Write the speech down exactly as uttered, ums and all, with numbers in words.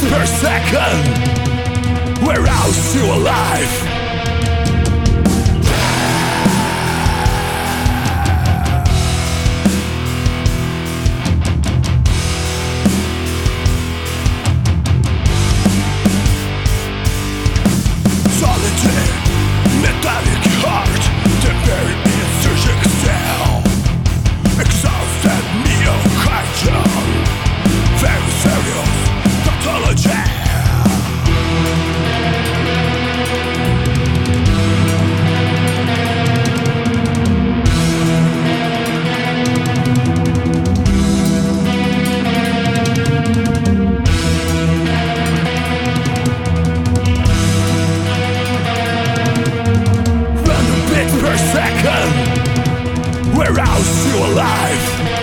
per second. We're all still alive. Solitaire, metallic heart, the very insurgent cell. Exhausted myocardial, very serious pathology. Per second, we're all still alive.